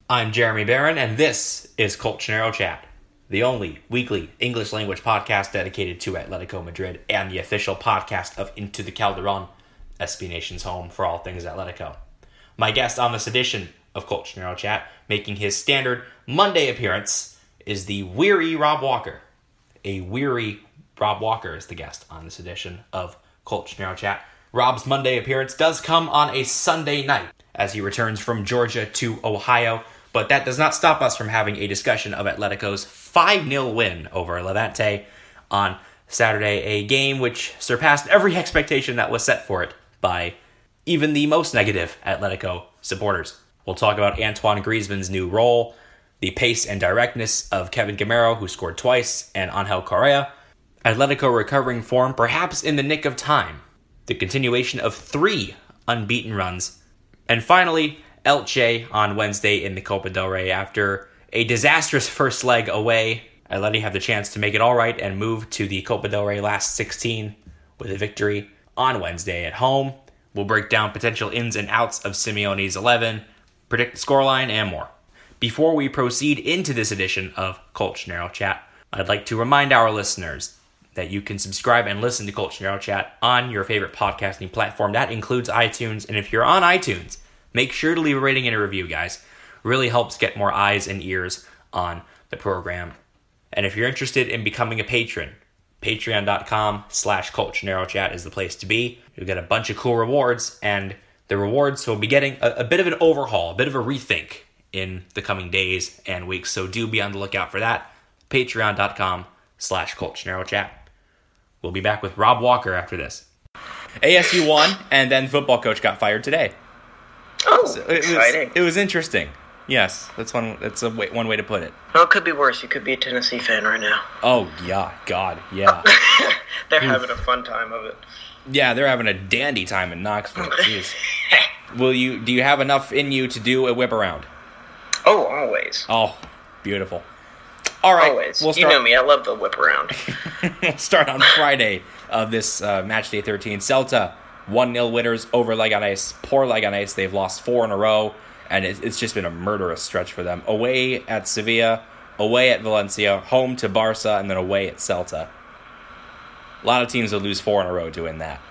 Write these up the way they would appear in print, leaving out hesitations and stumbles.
I'm Jeremy Barron, and this is Colchonero Chat, the only weekly English language podcast dedicated to Atletico Madrid and the official podcast of Into the Calderon, SB Nation's home for all things Atletico. My guest on this edition of Colchonero Chat, making his standard Monday appearance, is the weary Rob Walker. A weary Rob Walker is the guest on this edition of Colchonero Chat. Rob's Monday appearance does come on a Sunday night as he returns from Georgia to Ohio, but that does not stop us from having a discussion of Atletico's 5-0 win over Levante on Saturday, a game which surpassed every expectation that was set for it by even the most negative Atletico supporters. We'll talk about Antoine Griezmann's new role, the pace and directness of Kevin Gameiro, who scored twice, and Angel Correa, Atletico recovering form perhaps in the nick of time, the continuation of 3 unbeaten runs, and finally, Elche on Wednesday in the Copa del Rey. After a disastrous first leg away, Atleti have the chance to make it all right and move to the Copa del Rey last 16 with a victory on Wednesday at home. We'll break down potential ins and outs of Simeone's 11, predict the scoreline, and more. Before we proceed into this edition of Colchonero Chat, I'd like to remind our listeners that you can subscribe and listen to Colchonero Chat on your favorite podcasting platform. That includes iTunes, and if you're on iTunes, make sure to leave a rating and a review, guys. Really helps get more eyes and ears on the program. And if you're interested in becoming a patron, patreon.com/ColchoneroChat is the place to be. You'll get a bunch of cool rewards, and the rewards will be getting a bit of an overhaul, a bit of a rethink in the coming days and weeks. So do be on the lookout for that. Patreon.com/ColchoneroChat. We'll be back with Rob Walker after this. ASU won, and then football coach got fired today. Oh, So exciting. It was interesting. Yes, that's one way to put it. Well, it could be worse. You could be a Tennessee fan right now. Oh, yeah, God, yeah. They're having a fun time of it. Yeah, they're having a dandy time in Knoxville. Jeez. Do you have enough in you to do a whip around? Oh, always. Oh, beautiful. All right. Always. We'll You know me. I love the whip around. We'll start on Friday of this match day 13. Celta 1-0 winners over Leganés. Poor Leganés. They've lost 4 in a row, and it's just been a murderous stretch for them. Away at Sevilla, away at Valencia, home to Barca, and then away at Celta. A lot of teams would lose 4 in a row doing that.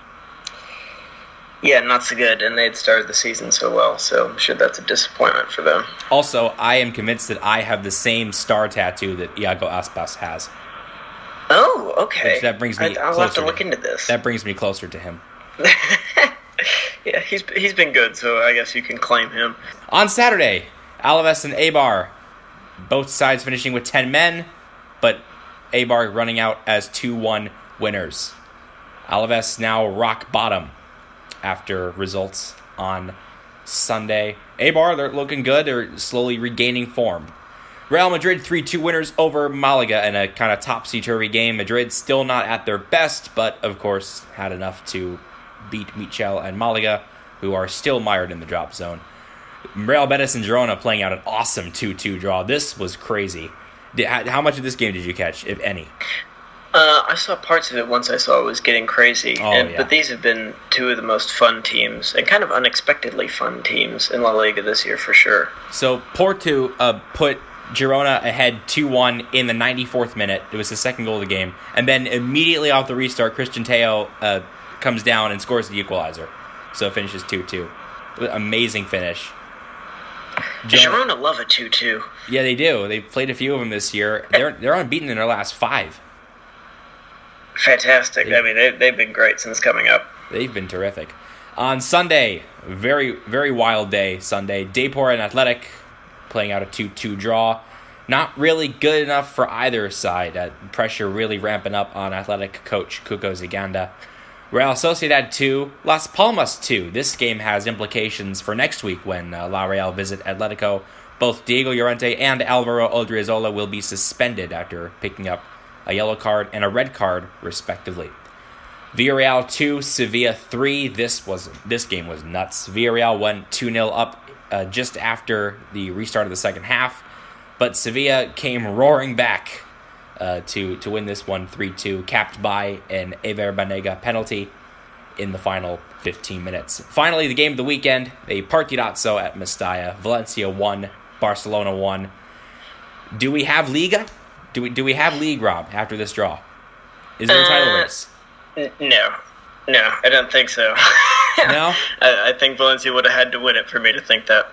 Yeah, not so good, and they'd started the season so well, so I'm sure that's a disappointment for them. Also, I am convinced that I have the same star tattoo that Iago Aspas has. Oh, okay. Which that brings me I'll closer have to look into this. That brings me closer to him. Yeah, he's been good, so I guess you can claim him. On Saturday, Alaves and Eibar, both sides finishing with 10 men, but Eibar running out as 2-1 winners. Alaves now rock bottom after results on Sunday. Eibar, they're looking good. They're slowly regaining form. Real Madrid 3-2 winners over Malaga in a kind of topsy-turvy game. Madrid still not at their best, but of course had enough to beat Michel and Malaga, who are still mired in the drop zone. Real Betis and Girona playing out an awesome 2-2 draw. This was crazy. How much of this game did you catch, if any? I saw parts of it once I saw it was getting crazy. Yeah. But these have been 2 of the most fun teams, and kind of unexpectedly fun teams in La Liga this year for sure. So Porto put Girona ahead 2-1 in the 94th minute. It was the second goal of the game. And then immediately off the restart, Christian Teo comes down and scores the equalizer. So it finishes 2-2. Amazing finish. Girona love a 2-2. Yeah, they do. They've played a few of them this year. They're unbeaten in their last 5. Fantastic. I mean, they've been great since coming up. They've been terrific. On Sunday, very, very wild day Sunday. Depor and Athletic playing out a 2-2 draw. Not really good enough for either side. Pressure really ramping up on Athletic coach Cuco Ziganda. Real Sociedad 2, Las Palmas 2. This game has implications for next week when La Real visit Atletico. Both Diego Llorente and Alvaro Odriozola will be suspended after picking up a yellow card and a red card, respectively. Villarreal 2, Sevilla 3. This game was nuts. Villarreal went 2-0 up just after the restart of the second half, but Sevilla came roaring back to win this one 3-2, capped by an Ever Banega penalty in the final 15 minutes. Finally, the game of the weekend, a partidazo at Mestalla. Valencia won Barcelona won. Do we have Liga? Do we have league, Rob, after this draw? Is there a title race? No, I don't think so. No? I think Valencia would have had to win it for me to think that.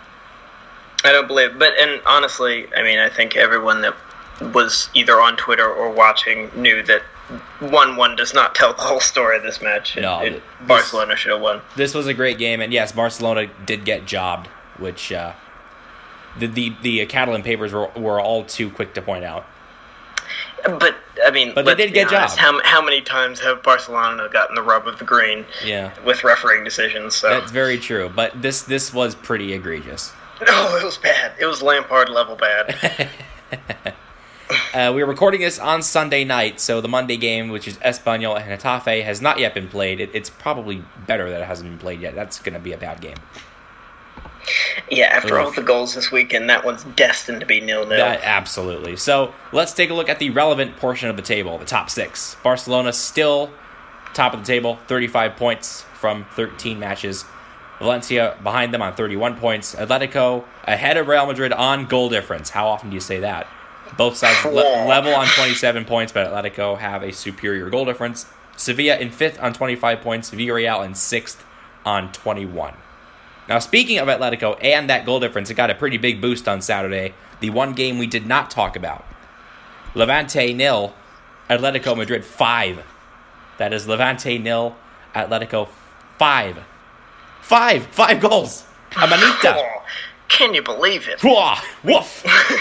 I don't believe, and honestly, I mean, I think everyone that was either on Twitter or watching knew that 1-1 does not tell the whole story of this match. No, Barcelona should have won. This was a great game, and yes, Barcelona did get jobbed, which the Catalan papers were all too quick to point out. But I mean, they did get jobbed. How many times have Barcelona gotten the rub of the green? Yeah. With refereeing decisions. So that's very true. But this was pretty egregious. Oh, it was bad. It was Lampard level bad. We're recording this on Sunday night, so the Monday game, which is Espanyol and Getafe, has not yet been played. It's probably better that it hasn't been played yet. That's going to be a bad game. Yeah, after all the goals this weekend, that one's destined to be 0-0. Absolutely. So let's take a look at the relevant portion of the table, the top 6. Barcelona still top of the table, 35 points from 13 matches. Valencia behind them on 31 points. Atletico ahead of Real Madrid on goal difference. How often do you say that? Both sides level on 27 points, but Atletico have a superior goal difference. Sevilla in 5th on 25 points. Villarreal in 6th on 21. Now, speaking of Atletico and that goal difference, it got a pretty big boost on Saturday. The one game we did not talk about. Levante 0, Atletico Madrid 5. That is Levante 0, Atletico 5. 5 goals. A manita. Can you believe it? Woof.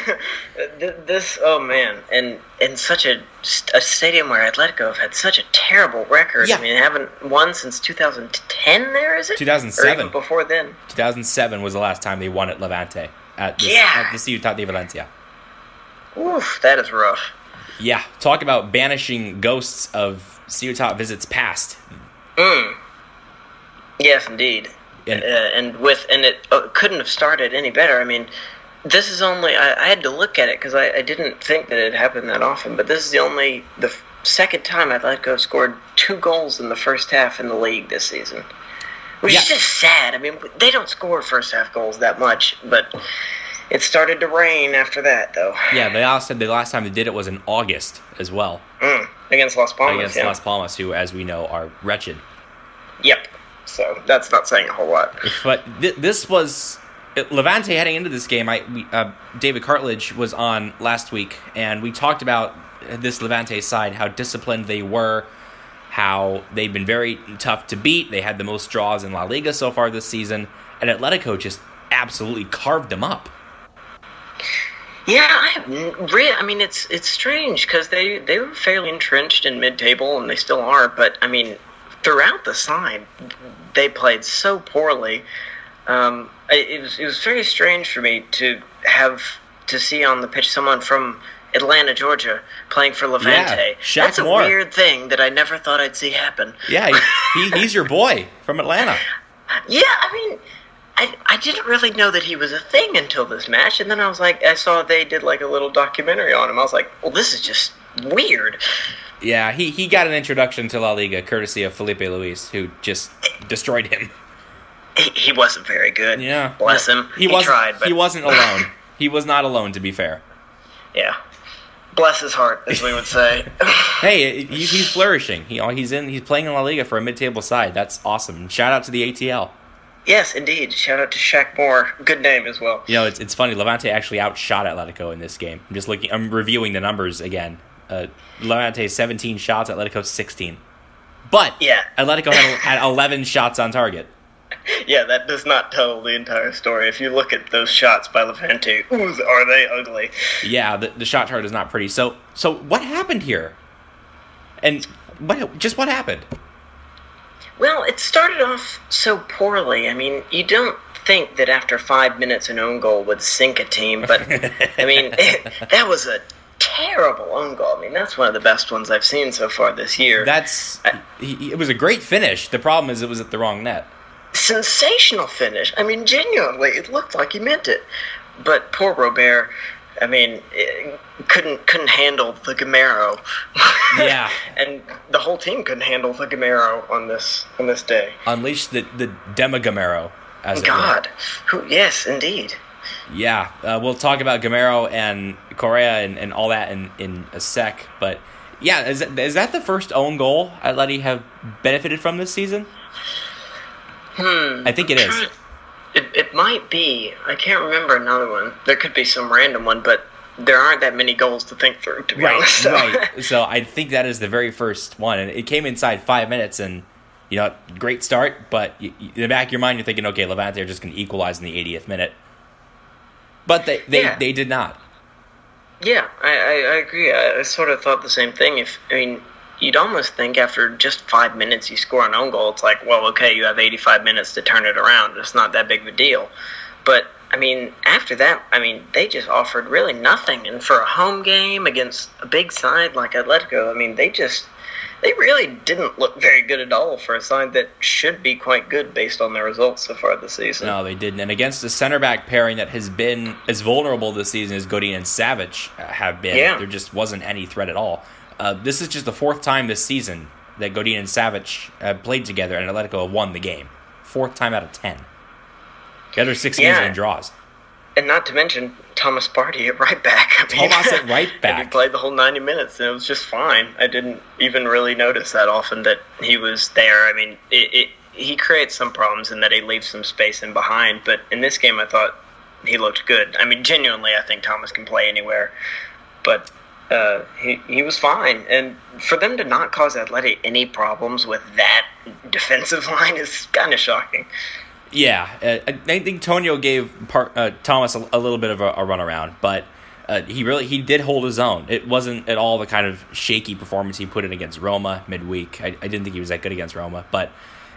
This, oh man, and in such a stadium where Atletico have had such a terrible record. Yeah. I mean, they haven't won since 2010 there, is it? 2007. Or even before then. 2007 was the last time they won at Levante, at the Ciutat de Valencia. Oof, that is rough. Yeah, talk about banishing ghosts of Ciutat visits past. Yes, indeed. And it couldn't have started any better. I mean, this is only I had to look at it because I didn't think that it happened that often. But this is the second time Atletico scored 2 goals in the first half in the league this season, which is just sad. I mean, they don't score first half goals that much, but it started to rain after that, though. Yeah, they all said the last time they did it was in August as well. Against Las Palmas. Las Palmas, who, as we know, are wretched. Yep. So that's not saying a whole lot. But this was Levante heading into this game. David Cartledge was on last week, and we talked about this Levante side, how disciplined they were, how they've been very tough to beat. They had the most draws in La Liga so far this season, and Atletico just absolutely carved them up. Yeah, I mean, it's strange because they were fairly entrenched in mid-table, and they still are. But I mean, throughout the side, they played so poorly. It was very strange for me to see on the pitch someone from Atlanta, Georgia, playing for Levante. Yeah, that's a weird thing that I never thought I'd see happen. Yeah, he's your boy from Atlanta. Yeah, I mean, I didn't really know that he was a thing until this match, and then I saw they did like a little documentary on him. I was like, well, this is just weird. Yeah, he got an introduction to La Liga courtesy of Felipe Luis, who just destroyed him. He wasn't very good. Yeah, bless him. He tried, but he wasn't alone. He was not alone, to be fair. Yeah, bless his heart, as we would say. Hey, he's flourishing. He's playing in La Liga for a mid-table side. That's awesome. Shout out to the ATL. Yes, indeed. Shout out to Shaq Moore. Good name as well. You know, it's funny. Levante actually outshot Atletico in this game. I'm reviewing the numbers again. Levante 17 shots, Atletico 16. But Atletico had 11 shots on target. Yeah, that does not tell the entire story. If you look at those shots by Levante, ooh, are they ugly? Yeah, the shot chart is not pretty. So what happened here? And what happened? Well, it started off so poorly. I mean, you don't think that after 5 minutes an own goal would sink a team, but I mean, that was a terrible own goal. I mean, that's one of the best ones I've seen so far this year. It was a great finish. The problem is it was at the wrong net. Sensational finish. I mean, genuinely, it looked like he meant it. But poor Robert, I mean, couldn't handle the Gamero. Yeah. And the whole team couldn't handle the Gamero on this day. Unleash the Demi Gamero, as God. Yes, indeed. Yeah, we'll talk about Gameiro and Correa and all that in a sec. But yeah, is that the first own goal Atleti have benefited from this season? I think it is. It might be. I can't remember another one. There could be some random one, but there aren't that many goals to think through, to be honest. So. Right. So I think that is the very first one, and it came inside 5 minutes, and great start. But in the back of your mind, you're thinking, okay, Levante are just going to equalize in the 80th minute, but they did not. Yeah, I agree. I sort of thought the same thing. You'd almost think after just 5 minutes you score an own goal, it's like, well, okay, you have 85 minutes to turn it around. It's not that big of a deal. But, after that, they just offered really nothing. And for a home game against a big side like Atletico, they really didn't look very good at all for a side that should be quite good based on their results so far this season. No, they didn't. And against the center back pairing that has been as vulnerable this season as Godin and Savic have been, there just wasn't any threat at all. This is just the fourth time this season that Godin and Savic played together and Atletico have won the game. Fourth time out of 10. The other 6 games have been draws. And not to mention Thomas Partey at right back. Thomas at right back. He played the whole 90 minutes, and it was just fine. I didn't even really notice that often that he was there. He creates some problems in that he leaves some space in behind, but in this game I thought he looked good. Genuinely, I think Thomas can play anywhere. But he was fine. And for them to not cause Atleti any problems with that defensive line is kind of shocking. Yeah, I think Tonio gave Thomas a little bit of a runaround, but he did hold his own. It wasn't at all the kind of shaky performance he put in against Roma midweek. I didn't think he was that good against Roma, but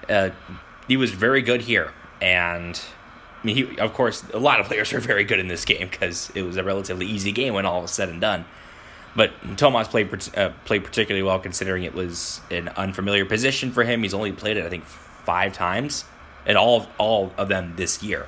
he was very good here. And of course, a lot of players are very good in this game because it was a relatively easy game when all was said and done. But Thomas played particularly well considering it was an unfamiliar position for him. He's only played it, I think, 5 times. And all of them this year.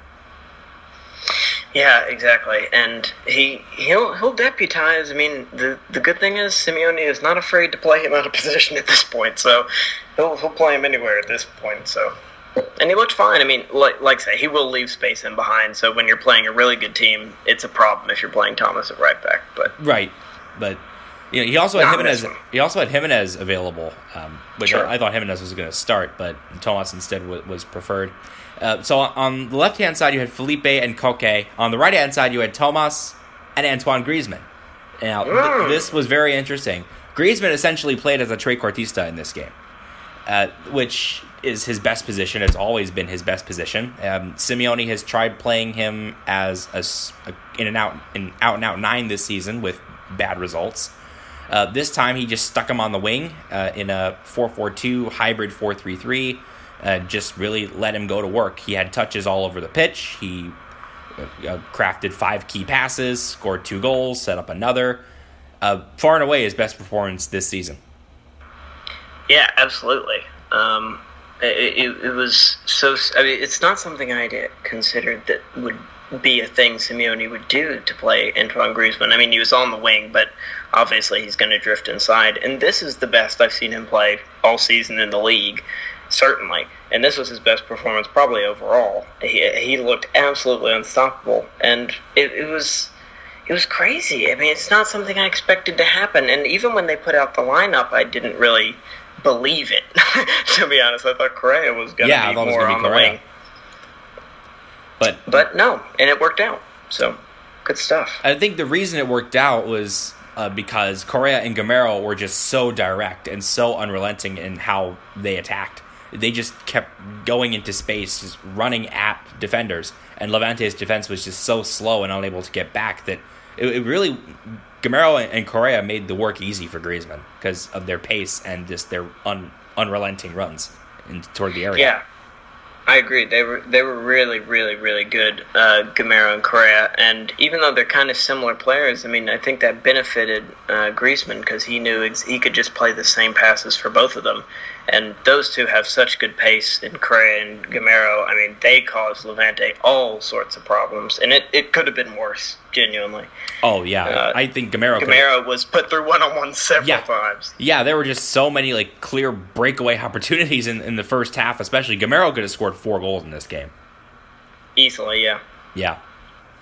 Yeah, exactly. And he'll deputize. The good thing is Simeone is not afraid to play him out of position at this point, so he'll play him anywhere at this point. So, and he looked fine. Like I say, he will leave space in behind. So when you're playing a really good team, it's a problem if you're playing Thomas at right back. But he also had Jimenez available, which sure. I thought Jimenez was going to start, but Thomas instead was preferred. So on the left-hand side, you had Felipe and Koke. On the right-hand side, you had Thomas and Antoine Griezmann. Now, this was very interesting. Griezmann essentially played as a trequartista in this game, which is his best position. It's always been his best position. Simeone has tried playing him as in and out 9 this season with bad results. This time he just stuck him on the wing in a 4-4-2 hybrid 4-3-3. Just really let him go to work. He had touches all over the pitch. He crafted 5 key passes, scored 2 goals, set up another. Far and away his best performance this season. Yeah, absolutely. It was so. It's not something I considered that would be a thing Simeone would do to play Antoine Griezmann. He was on the wing, but obviously he's going to drift inside. And this is the best I've seen him play all season in the league, certainly. And this was his best performance probably overall. He looked absolutely unstoppable. And it was crazy. It's not something I expected to happen. And even when they put out the lineup, I didn't really believe it. To be honest, I thought Correa was going to be more on the wing. But no, and it worked out. So, good stuff. I think the reason it worked out was because Correa and Gameiro were just so direct and so unrelenting in how they attacked. They just kept going into space, just running at defenders. And Levante's defense was just so slow and unable to get back that it really... Gameiro and Correa made the work easy for Griezmann because of their pace and just their unrelenting runs toward the area. Yeah. I agree. They were really, really, really good, Gameiro and Correa. And even though they're kind of similar players, I think that benefited Griezmann because he knew he could just play the same passes for both of them. And those two have such good pace in Correa and Gameiro. They caused Levante all sorts of problems. And it could have been worse, genuinely. Oh, yeah. I think Gameiro was put through one-on-one several times. Yeah, there were just so many clear breakaway opportunities in the first half, especially. Gameiro could have scored 4 goals in this game. Easily, yeah. Yeah.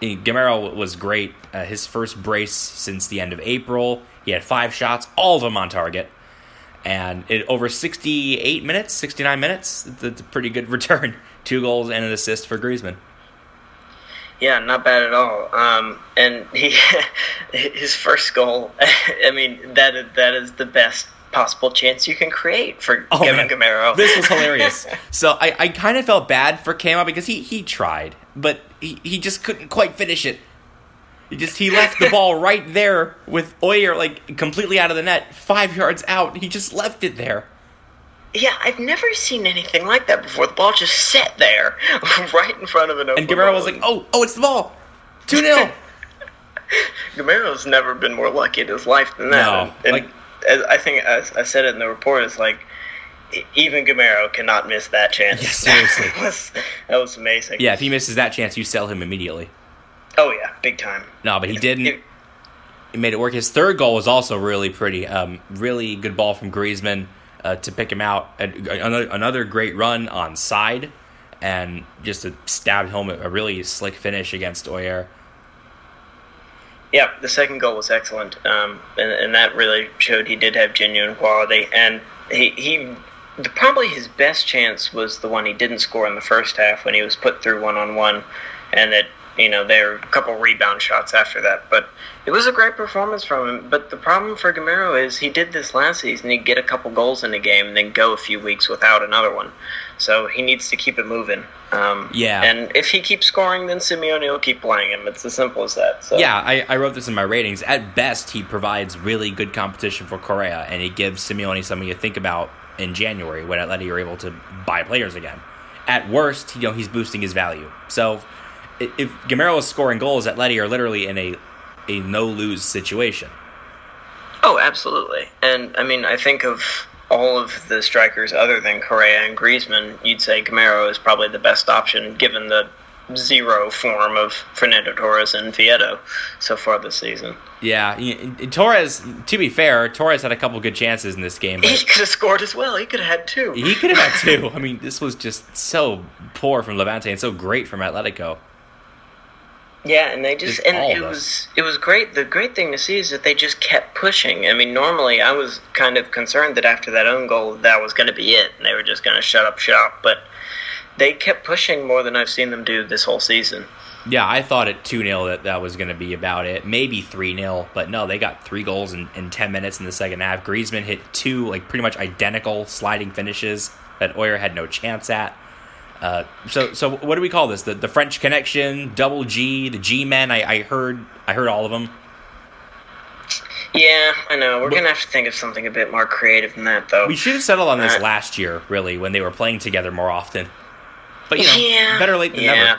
Gameiro was great. His first brace since the end of April. He had 5 shots, all of them on target. And over 68 minutes, 69 minutes, that's a pretty good return. 2 goals and an assist for Griezmann. Yeah, not bad at all. And his first goal, I mean, that is the best possible chance you can create for Kevin Gameiro. This was hilarious. So I kind of felt bad for Camo because he tried, but he just couldn't quite finish it. He left the ball right there with Oyer like completely out of the net, 5 yards out. He just left it there. Yeah, I've never seen anything like that before. The ball just sat there, right in front of an open And Gameiro was like, oh, it's the ball. 2-0. Gameiro's never been more lucky in his life than that. No, and I think I said it in the report, it's like, even Gameiro cannot miss that chance. Yeah, seriously. that was amazing. Yeah, if he misses that chance, you sell him immediately. Oh, yeah, big time. No, but he didn't. He made it work. His third goal was also really pretty. Really good ball from Griezmann to pick him out. Another great run on side, and just stabbed home a really slick finish against Oyer. Yeah, the second goal was excellent, and that really showed he did have genuine quality. And probably his best chance was the one he didn't score in the first half when he was put through 1-on-1, and that, there were a couple rebound shots after that. But it was a great performance from him. But the problem for Gameiro is he did this last season. He'd get a couple goals in a game and then go a few weeks without another one. So he needs to keep it moving. Yeah. And if he keeps scoring, then Simeone will keep playing him. It's as simple as that. So. Yeah, I wrote this in my ratings. At best, he provides really good competition for Correa, and he gives Simeone something to think about in January when Atleti are able to buy players again. At worst, he's boosting his value. So if Gameiro is scoring goals, Atleti are literally in a no-lose situation. Oh, absolutely. And, I think of all of the strikers other than Correa and Griezmann, you'd say Gameiro is probably the best option given the zero form of Fernando Torres and Vieto so far this season. Yeah, Torres, to be fair, Torres had a couple good chances in this game. But he could have scored as well. He could have had 2. He could have had 2. This was just so poor from Levante and so great from Atletico. Yeah, and it was great. The great thing to see is that they just kept pushing. Normally I was kind of concerned that after that own goal that was going to be it, and they were just going to shut up shop. But they kept pushing more than I've seen them do this whole season. Yeah, I thought at 2-0 that was going to be about it. Maybe 3-0, but no, they got 3 goals in 10 minutes in the second half. Griezmann hit 2 pretty much identical sliding finishes that Oyer had no chance at. So what do we call this? The French Connection, Double G, the G-Men. I heard all of them. Yeah, I know. We're going to have to think of something a bit more creative than that, though. We should have settled on this last year, really, when they were playing together more often. But, better late than never.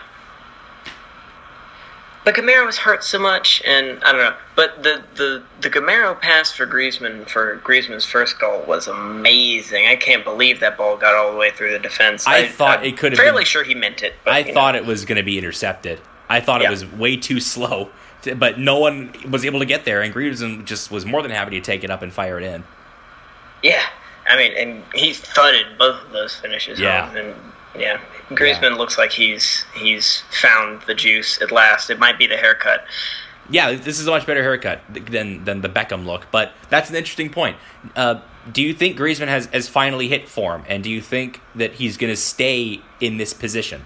But Gameiro was hurt so much, and I don't know. But the Gameiro pass for Griezmann's first goal was amazing. I can't believe that ball got all the way through the defense. I thought it could have been. Fairly sure he meant it. But, I thought it was going to be intercepted. I thought it was way too slow, but no one was able to get there, and Griezmann just was more than happy to take it up and fire it in. Yeah, and he thudded both of those finishes. Yeah. Home, and yeah. Griezmann looks like he's found the juice at last. It might be the haircut. Yeah, this is a much better haircut than the Beckham look, but that's an interesting point. Do you think Griezmann has finally hit form, and do you think that he's going to stay in this position?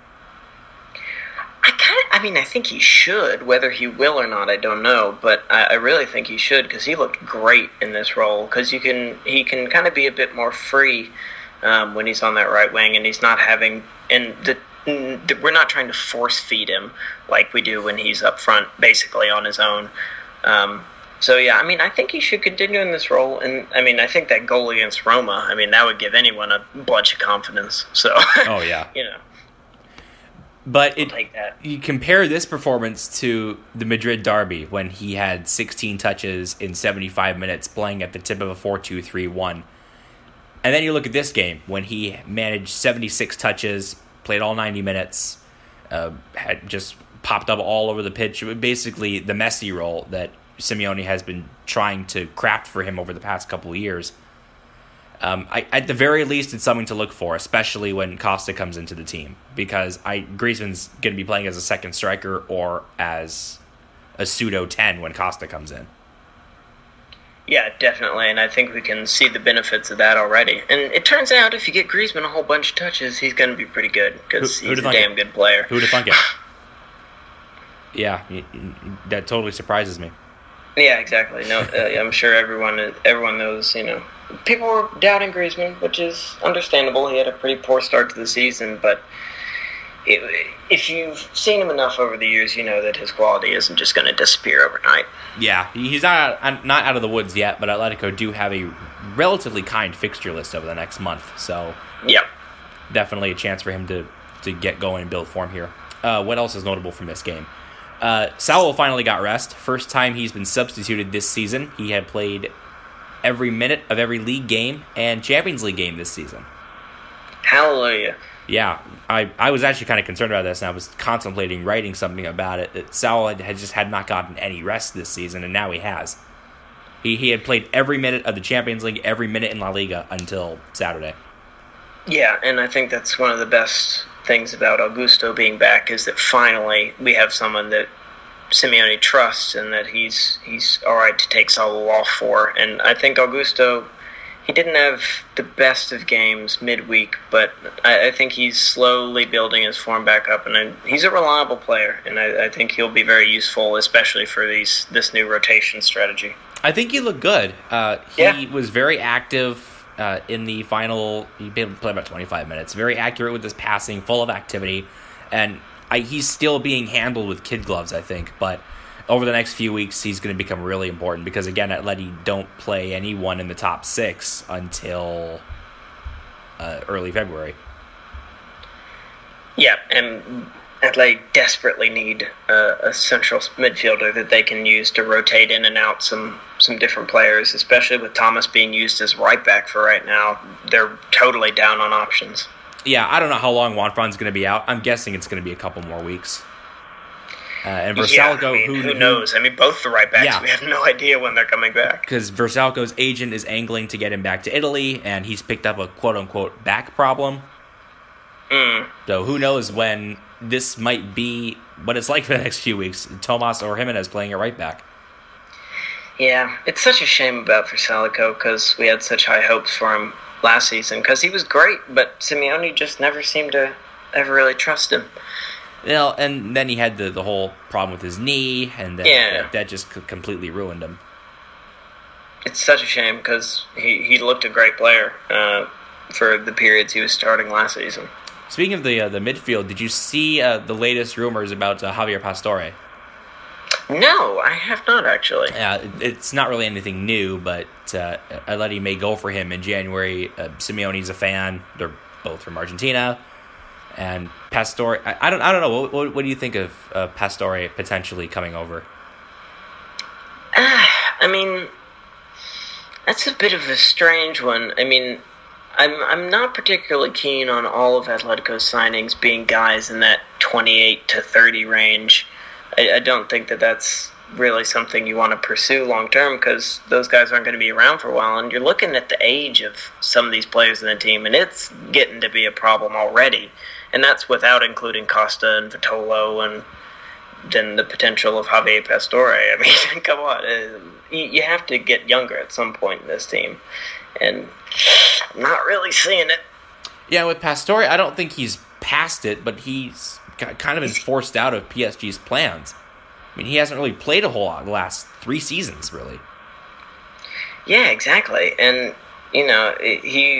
I think he should. Whether he will or not, I don't know, but I really think he should because he looked great in this role because he can kind of be a bit more free when he's on that right wing, and he's not having we're not trying to force feed him like we do when he's up front, basically on his own. So yeah, I think he should continue in this role, and I think that goal against Roma, that would give anyone a bunch of confidence. So oh yeah, But take that. You compare this performance to the Madrid derby when he had 16 touches in 75 minutes, playing at the tip of a 4-2-3-1. And then you look at this game when he managed 76 touches, played all 90 minutes, had just popped up all over the pitch. It was basically the Messi role that Simeone has been trying to craft for him over the past couple of years. At the very least, it's something to look for, especially when Costa comes into the team, because Griezmann's going to be playing as a second striker or as a pseudo 10 when Costa comes in. Yeah, definitely, and I think we can see the benefits of that already. And it turns out if you get Griezmann a whole bunch of touches, he's going to be pretty good, because he's a damn good player. Who'd have thunk it? Yeah, that totally surprises me. Yeah, exactly. No, I'm sure everyone knows, people were doubting Griezmann, which is understandable. He had a pretty poor start to the season, but if you've seen him enough over the years, you know that his quality isn't just going to disappear overnight. Yeah, he's not out of the woods yet, but Atletico do have a relatively kind fixture list over the next month, so yeah, definitely a chance for him to get going and build form here. What else is notable from this game? Saul finally got rest. First time he's been substituted this season. He had played every minute of every league game and Champions League game this season. Hallelujah. Yeah, I was actually kind of concerned about this, and I was contemplating writing something about it. That Saul had not gotten any rest this season, and now he has. He had played every minute of the Champions League, every minute in La Liga until Saturday. Yeah, and I think that's one of the best things about Augusto being back, is that finally we have someone that Simeone trusts and that he's all right to take Saul off for. And I think Augusto, he didn't have the best of games midweek, but I think he's slowly building his form back up, and he's a reliable player, and I think he'll be very useful, especially for this new rotation strategy. I think he looked good. He was very active in the final. He played about 25 minutes. Very accurate with his passing, full of activity, and he's still being handled with kid gloves, I think, but over the next few weeks, he's going to become really important because, again, Atleti don't play anyone in the top 6 until early February. Yeah, and Atleti desperately need a central midfielder that they can use to rotate in and out some different players, especially with Thomas being used as right back for right now. They're totally down on options. Yeah, I don't know how long Juanfran's going to be out. I'm guessing it's going to be a couple more weeks. And Versalco, who knows? I mean, both the right backs, we have no idea when they're coming back. Because Versalco's agent is angling to get him back to Italy, and he's picked up a quote-unquote back problem. So who knows when this might be what it's like for the next few weeks. Tomas or Jimenez playing at right back. Yeah, it's such a shame about Versalco because we had such high hopes for him last season because he was great, but Simeone just never seemed to ever really trust him. Well, and then he had the whole problem with his knee, and that just completely ruined him. It's such a shame because he looked a great player for the periods he was starting last season. Speaking of the midfield, did you see the latest rumors about Javier Pastore? No, I have not actually. It's not really anything new, but Atleti may go for him in January. Simeone's a fan. They're both from Argentina. And Pastore, I don't know. What do you think of Pastore potentially coming over? I mean, that's a bit of a strange one. I mean, I'm not particularly keen on all of Atletico's signings being guys in that 28 to 30 range. I don't think that's really something you want to pursue long term because those guys aren't going to be around for a while. And you're looking at the age of some of these players in the team, and it's getting to be a problem already. And that's without including Costa and Vitolo and then the potential of Javier Pastore. I mean, come on. You have to get younger at some point in this team. And I'm not really seeing it. Yeah, with Pastore, I don't think he's past it, but he's kind of been forced out of PSG's plans. I mean, he hasn't really played a whole lot the last 3 seasons, really. Yeah, exactly. And, he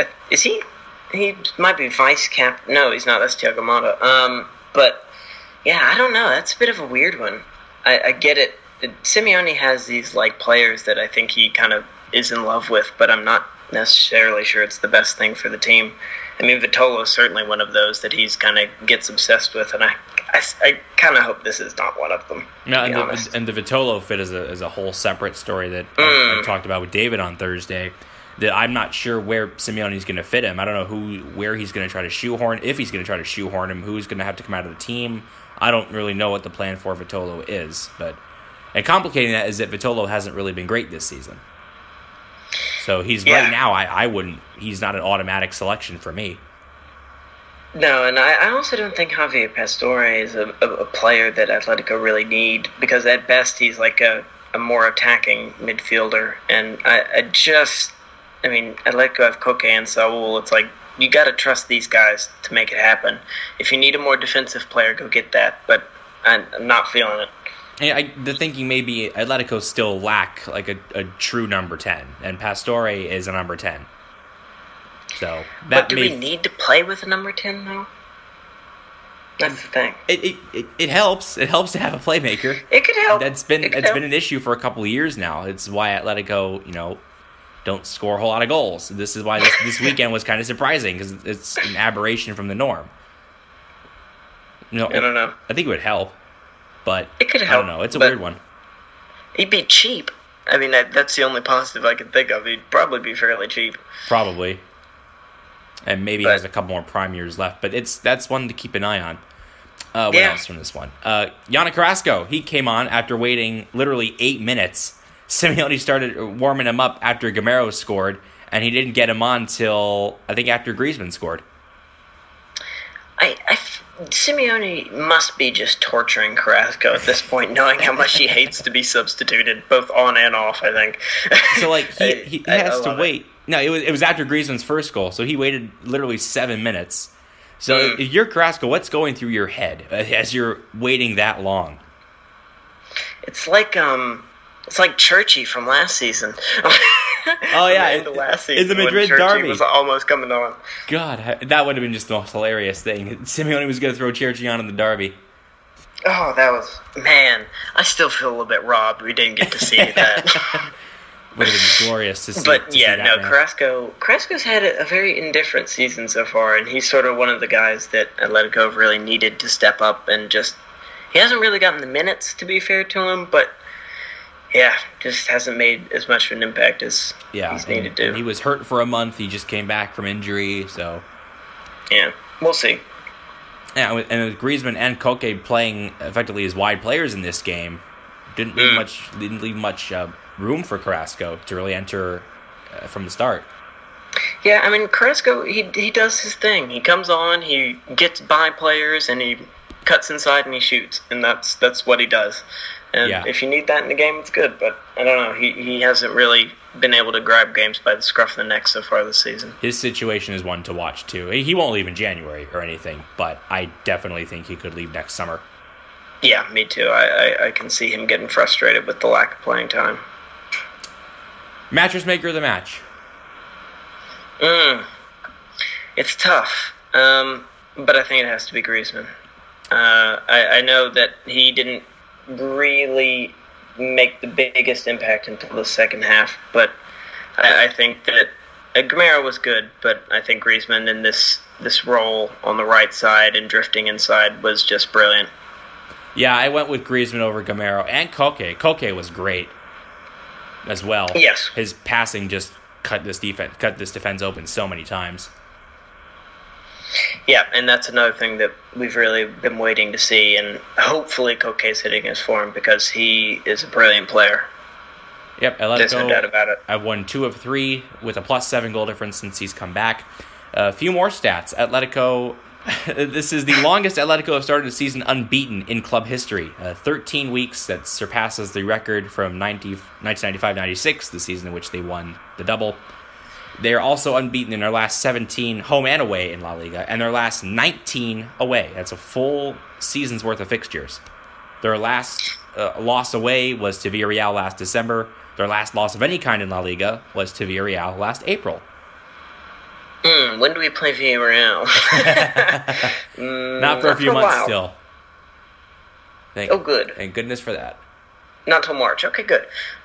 might be vice cap. No, he's not. That's Thiago Motta. But, yeah, I don't know. That's a bit of a weird one. I get it. Simeone has these, players that I think he kind of is in love with, but I'm not necessarily sure it's the best thing for the team. I mean, Vitolo is certainly one of those that he's kind of gets obsessed with, and I kind of hope this is not one of them. No, and the Vitolo fit is a whole separate story that I talked about with David on Thursday. That I'm not sure where Simeone's going to fit him. I don't know where he's going to try to shoehorn, if he's going to try to shoehorn him, who's going to have to come out of the team. I don't really know what the plan for Vitolo is, and complicating that is that Vitolo hasn't really been great this season. So right now, I wouldn't. He's not an automatic selection for me. No, and I also don't think Javier Pastore is a player that Atletico really need, because at best he's like a more attacking midfielder. And I mean, Atletico have Koke and Saul. It's like, you got to trust these guys to make it happen. If you need a more defensive player, go get that. But I'm not feeling it. The thinking may be Atletico still lack like a true number 10, and Pastore is a number 10. So but do we need to play with a number 10 though? That's the thing. It helps. It helps to have a playmaker. It could help. It's been an issue for a couple of years now. It's why Atletico, don't score a whole lot of goals. This is why this weekend was kind of surprising, because it's an aberration from the norm. I don't know. I think it would help, but it could help. I don't know. It's a weird one. He'd be cheap. I mean, that's the only positive I can think of. He'd probably be fairly cheap. Probably. And maybe has a couple more prime years left, but that's one to keep an eye on. What else from this one? Yannick Carrasco, he came on after waiting literally 8 minutes. Simeone started warming him up after Gamero scored, and he didn't get him on till, I think, after Griezmann scored. Simeone must be just torturing Carrasco at this point, knowing how much he hates to be substituted, both on and off, I think. So, like, he has to wait. No, it was after Griezmann's first goal, so he waited literally 7 minutes. So if you're Carrasco, what's going through your head as you're waiting that long? It's like Churchy from last season. Oh yeah, in the Madrid derby was almost coming on. God, that would have been just the most hilarious thing. Simeone was going to throw Churchy on in the derby. Oh, that was, man. I still feel a little bit robbed we didn't get to see that. Would have been glorious to see. But Carrasco's had a very indifferent season so far, and he's sort of one of the guys that Atletico have really needed to step up, and he hasn't really gotten the minutes, to be fair to him, but just hasn't made as much of an impact as he's needed to. And he was hurt for a month. He just came back from injury, so we'll see. Yeah, and with Griezmann and Koke playing effectively as wide players in this game, didn't leave much room for Carrasco to really enter from the start. Yeah, I mean, Carrasco, he does his thing. He comes on, he gets by players, and he cuts inside and he shoots, and that's what he does. And if you need that in the game, it's good. But I don't know, he hasn't really been able to grab games by the scruff of the neck so far this season. His situation is one to watch too. He won't leave in January or anything, but I definitely think he could leave next summer. Yeah, me too. I can see him getting frustrated with the lack of playing time. Mattress maker of the match. It's tough, but I think it has to be Griezmann. I know that he didn't really make the biggest impact until the second half, but I think that Gamero was good, but I think Griezmann in this role on the right side and drifting inside was just brilliant. Yeah, I went with Griezmann over Gamero and Koke. Koke was great as well. Yes. His passing just cut this defense open so many times. Yeah, and that's another thing that we've really been waiting to see, and hopefully Koke's hitting his form because he is a brilliant player. Yep, there's no doubt about it. I've won 2 of 3 with a +7 goal difference since he's come back. A few more stats. Atletico, this is the longest Atletico have started a season unbeaten in club history. 13 weeks, that surpasses the record from 1995-96, the season in which they won the double. They are also unbeaten in their last 17 home and away in La Liga, and their last 19 away. That's a full season's worth of fixtures. Their last loss away was to Villarreal last December. Their last loss of any kind in La Liga was to Villarreal last April. When do we play Villarreal? Not for a few months still. Good. Thank goodness for that. Not till March. Okay, good.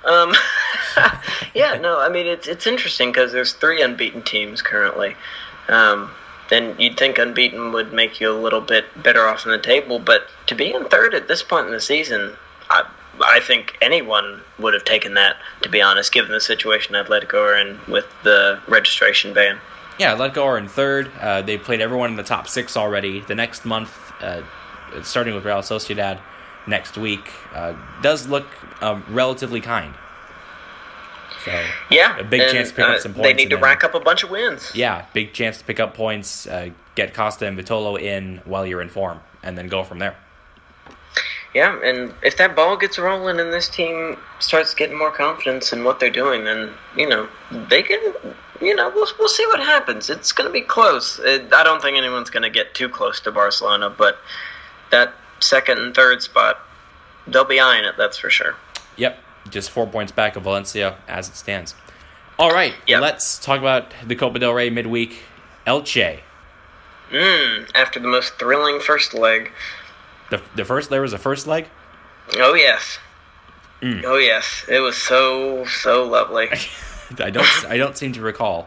Yeah, no, I mean, it's interesting because there's 3 unbeaten teams currently. Then you'd think unbeaten would make you a little bit better off in the table, but to be in third at this point in the season, I think anyone would have taken that, to be honest, given the situation Atletico are in with the registration ban. Yeah, Atletico are in third. They played everyone in the top 6 already. The next month, starting with Real Sociedad next week, does look relatively kind. So yeah, a big chance to pick up some points. They need to rack up a bunch of wins. Yeah, big chance to pick up points, get Costa and Vitolo in while you're in form, and then go from there. Yeah, and if that ball gets rolling and this team starts getting more confidence in what they're doing, then, they can, we'll see what happens. It's going to be close. I don't think anyone's going to get too close to Barcelona, but that second and third spot, they'll be eyeing it, that's for sure. Yep, just 4 points back of Valencia as it stands. All right, Let's talk about the Copa del Rey midweek. Elche. After the most thrilling first leg. There was a first leg? Oh, yes. Oh, yes. It was so lovely. I don't seem to recall.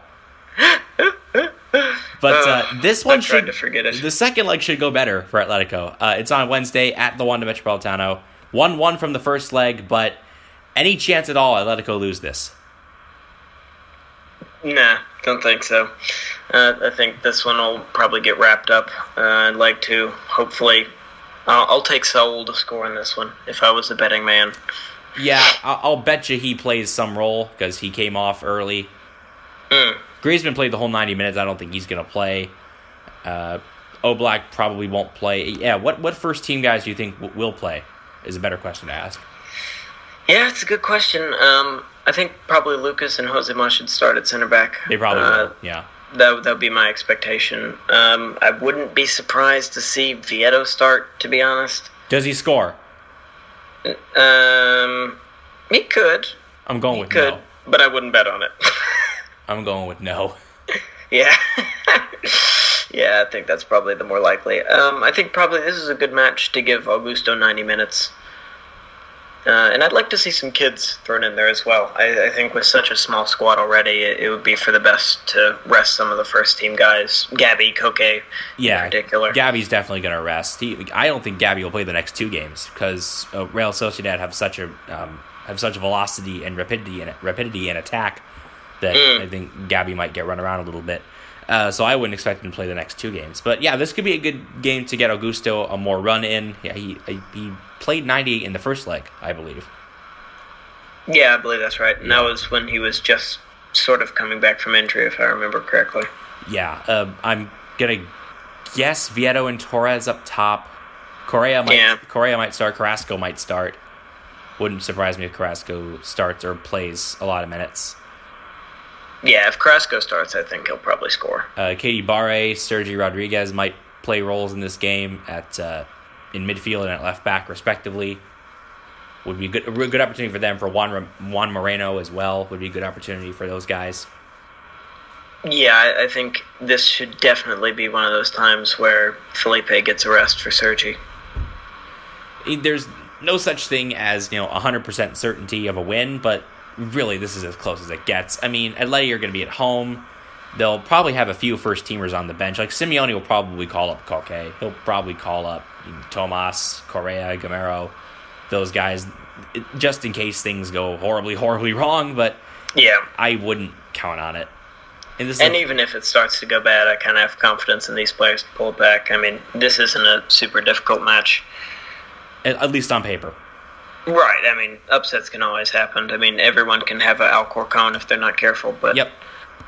But this one tried to forget it. The second leg should go better for Atletico. It's on Wednesday at the Wanda Metropolitano. 1-1 from the first leg, but any chance at all Atletico lose this? Nah, don't think so. I think this one will probably get wrapped up. I'd like to, hopefully... I'll take Saul to score in this one if I was a betting man. Yeah, I'll bet you he plays some role because he came off early. Griezmann played the whole 90 minutes. I don't think he's going to play. Oblak probably won't play. Yeah, what first team guys do you think will play is a better question to ask. Yeah, it's a good question. I think probably Lucas and Josema should start at center back. They probably will, yeah. That would be my expectation. I wouldn't be surprised to see Vieto start, to be honest. Does he score? He could. I'm going with no. But I wouldn't bet on it. I'm going with no. Yeah. Yeah, I think that's probably the more likely. I think probably this is a good match to give Augusto 90 minutes. And I'd like to see some kids thrown in there as well. I think with such a small squad already, it would be for the best to rest some of the first-team guys. Gabby, Koke, in particular. Gabby's definitely going to rest. I don't think Gabby will play the next two games because Real Sociedad have such velocity and rapidity in attack that I think Gabby might get run around a little bit. So I wouldn't expect him to play the next two games. But yeah, this could be a good game to get Augusto a more run in. Yeah, he played 90 in the first leg, I believe. Yeah, I believe that's right. And that was when he was just sort of coming back from injury, if I remember correctly. Yeah, I'm going to guess Vieto and Torres up top. Correa might start. Carrasco might start. Wouldn't surprise me if Carrasco starts or plays a lot of minutes. Yeah, if Carrasco starts, I think he'll probably score. Katie Barre, Sergi Rodriguez might play roles in this game in midfield and at left back, respectively. Would be a good opportunity for them. For Juan Moreno as well would be a good opportunity for those guys. Yeah, I think this should definitely be one of those times where Felipe gets a rest for Sergi. There's no such thing as 100% certainty of a win, but really this is as close as it gets. I mean, Atleti are going to be at home. They'll probably have a few first-teamers on the bench. Like, Simeone will probably call up Koke. He'll probably call up Tomas, Correa, Gamero, those guys, just in case things go horribly, horribly wrong. But yeah, I wouldn't count on it. And even if it starts to go bad, I kind of have confidence in these players to pull it back. I mean, this isn't a super difficult match. At least on paper. Right. I mean, upsets can always happen. I mean, everyone can have an Alcorcon if they're not careful. But yep.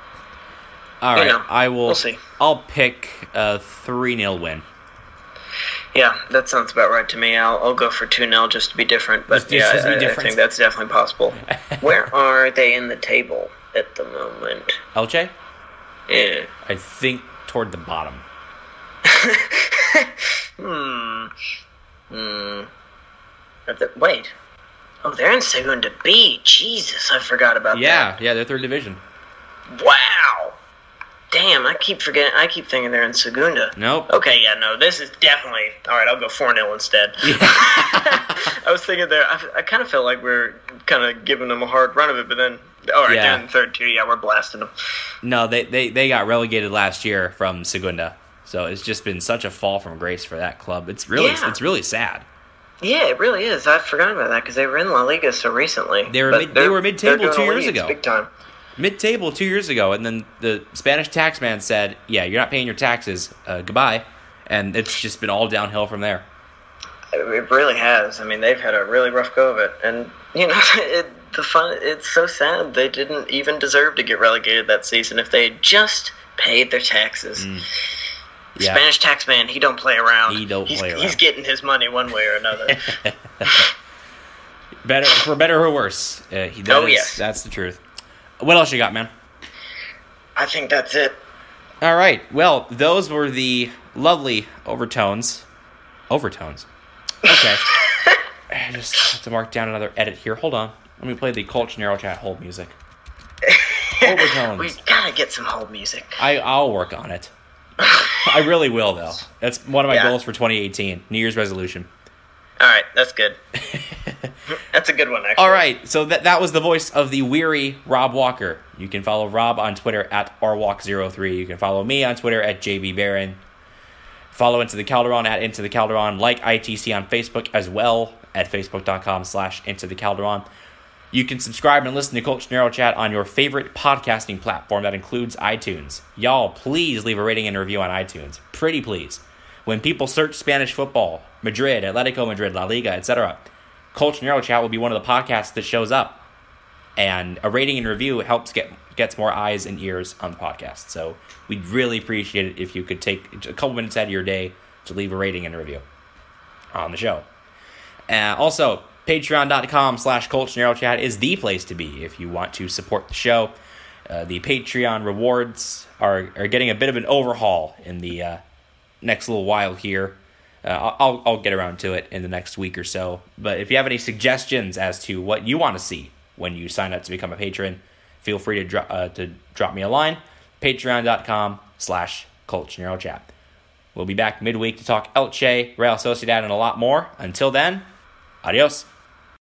All right, we'll see. I'll pick a 3-0 win. Yeah, that sounds about right to me. I'll go for 2-0 just to be different. But I think that's definitely possible. Where are they in the table at the moment? Elche? Yeah. I think toward the bottom. Wait. Oh, they're in Segunda B. Jesus, I forgot about that. Yeah, they're third division. Wow. Damn, I keep forgetting. I keep thinking they're in Segunda. Nope. Okay, yeah, no, this is definitely... All right, I'll go 4-0 instead. Yeah. I was thinking there... I kind of felt like we're kind of giving them a hard run of it, but then... All right, they're in the third tier. Yeah, we're blasting them. No, they got relegated last year from Segunda, so it's just been such a fall from grace for that club. It's really sad. Yeah, it really is. I forgot about that because they were in La Liga so recently. They were mid-table 2 years ago. Big time. Mid-table 2 years ago, and then the Spanish tax man said, yeah, you're not paying your taxes, goodbye, and it's just been all downhill from there. It really has. I mean, they've had a really rough go of it, and, It's so sad. They didn't even deserve to get relegated that season if they had just paid their taxes. Yeah. Spanish tax man, he don't play around. He's getting his money one way or another. For better or worse. Yes. That's the truth. What else you got, man? I think that's it. All right. Well, those were the lovely overtones. Okay. I just have to mark down another edit here. Hold on. Let me play the Culture Narrow Chat hold music. Overtones. We gotta get some hold music. I'll work on it. I really will, though. That's one of my goals for 2018. New Year's resolution. All right, that's good. That's a good one, actually. All right, so that was the voice of the weary Rob Walker. You can follow Rob on Twitter at rwalk03. You can follow me on Twitter at jbbarron. Follow Into the Calderon at Into the Calderon. Like ITC on Facebook as well at facebook.com/Into the Calderon. You can subscribe and listen to Culture Narrow Chat on your favorite podcasting platform. That includes iTunes. Y'all, please leave a rating and a review on iTunes. Pretty please. When people search Spanish football, Madrid, Atletico Madrid, La Liga, etc., Culture Narrow Chat will be one of the podcasts that shows up. And a rating and review helps gets more eyes and ears on the podcast. So we'd really appreciate it if you could take a couple minutes out of your day to leave a rating and a review on the show. Also, Patreon.com/Culture Narrow Chat is the place to be if you want to support the show. The Patreon rewards are getting a bit of an overhaul in the next little while here. I'll get around to it in the next week or so. But if you have any suggestions as to what you want to see when you sign up to become a patron, feel free to drop me a line. Patreon.com/Culture Narrow Chat. We'll be back midweek to talk Elche, Real Sociedad, and a lot more. Until then, adios.